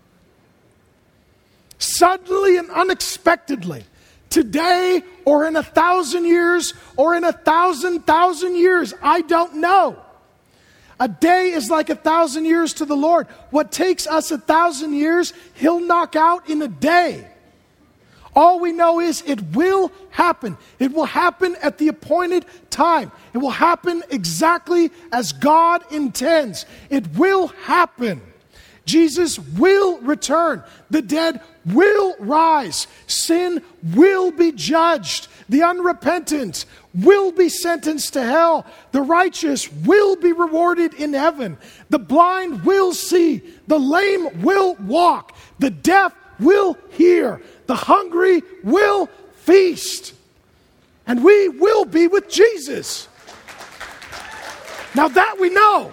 Suddenly and unexpectedly. Today or in 1,000 years or in 1,000 years. I don't know. A day is like 1,000 years to the Lord. What takes us 1,000 years, he'll knock out in a day. All we know is it will happen. It will happen at the appointed time. It will happen exactly as God intends. It will happen. Jesus will return. The dead will rise. Sin will be judged. The unrepentant will be sentenced to hell. The righteous will be rewarded in heaven. The blind will see. The lame will walk. The deaf will hear. The hungry will feast. And we will be with Jesus. Now that we know.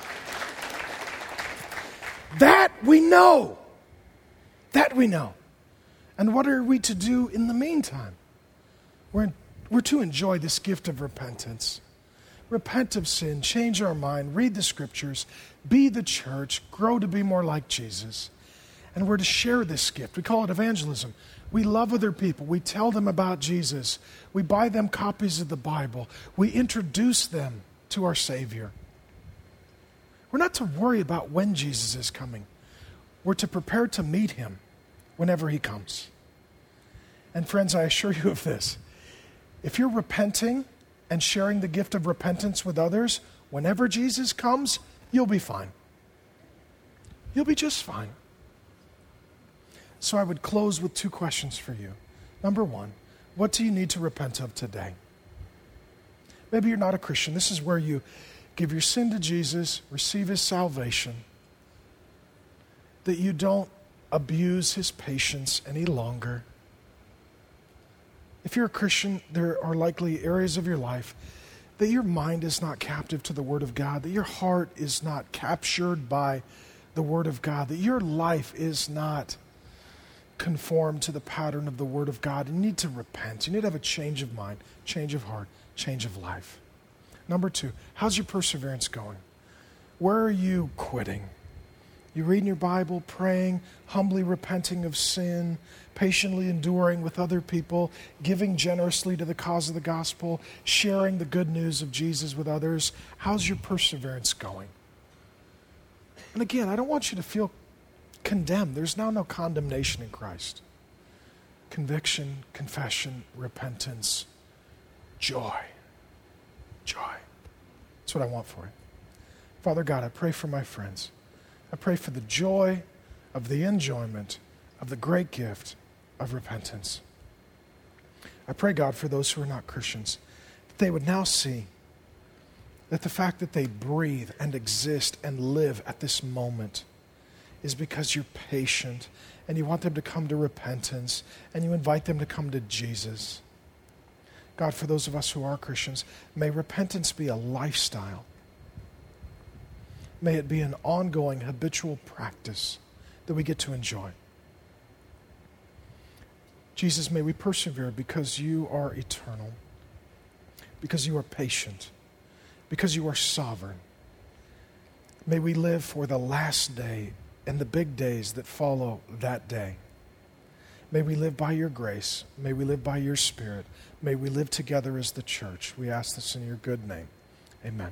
That we know. That we know. And what are we to do in the meantime? We're We're to enjoy this gift of repentance. Repent of sin, change our mind, read the scriptures, be the church, grow to be more like Jesus. And we're to share this gift. We call it evangelism. We love other people. We tell them about Jesus. We buy them copies of the Bible. We introduce them to our Savior. We're not to worry about when Jesus is coming. We're to prepare to meet him whenever he comes. And friends, I assure you of this. If you're repenting and sharing the gift of repentance with others, whenever Jesus comes, you'll be fine. You'll be just fine. So I would close with 2 questions for you. Number 1, what do you need to repent of today? Maybe you're not a Christian. This is where you give your sin to Jesus, receive his salvation, that you don't abuse his patience any longer. If you're a Christian, there are likely areas of your life that your mind is not captive to the Word of God, that your heart is not captured by the Word of God, that your life is not conformed to the pattern of the Word of God. You need to repent. You need to have a change of mind, change of heart, change of life. Number 2, how's your perseverance going? Where are you quitting? You reading your Bible, praying, humbly repenting of sin, patiently enduring with other people, giving generously to the cause of the gospel, sharing the good news of Jesus with others. How's your perseverance going? And again, I don't want you to feel condemned. There's now no condemnation in Christ. Conviction, confession, repentance, joy. Joy. That's what I want for you. Father God, I pray for my friends. I pray for the joy of the enjoyment of the great gift of repentance. I pray, God, for those who are not Christians, that they would now see that the fact that they breathe and exist and live at this moment is because you're patient and you want them to come to repentance and you invite them to come to Jesus. God, for those of us who are Christians, may repentance be a lifestyle. May it be an ongoing, habitual practice that we get to enjoy. Jesus, may we persevere because you are eternal, because you are patient, because you are sovereign. May we live for the last day and the big days that follow that day. May we live by your grace. May we live by your Spirit. May we live together as the church. We ask this in your good name. Amen.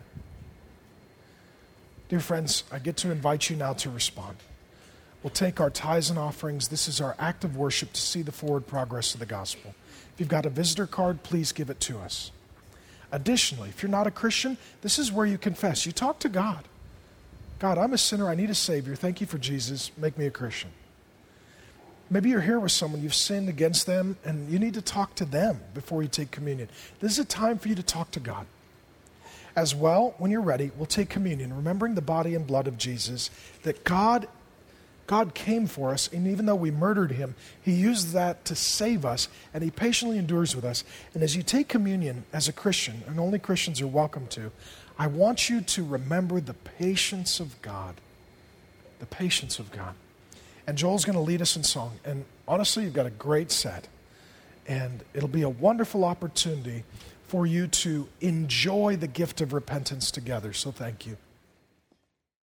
Dear friends, I get to invite you now to respond. We'll take our tithes and offerings. This is our act of worship to see the forward progress of the gospel. If you've got a visitor card, please give it to us. Additionally, if you're not a Christian, this is where you confess. You talk to God. God, I'm a sinner. I need a Savior. Thank you for Jesus. Make me a Christian. Maybe you're here with someone, you've sinned against them, and you need to talk to them before you take communion. This is a time for you to talk to God. As well, when you're ready, we'll take communion, remembering the body and blood of Jesus, that God came for us, and even though we murdered him, he used that to save us, and he patiently endures with us. And as you take communion as a Christian, and only Christians are welcome to, I want you to remember the patience of God. The patience of God. And Joel's going to lead us in song. And honestly, you've got a great set. And it'll be a wonderful opportunity for you to enjoy the gift of repentance together. So thank you.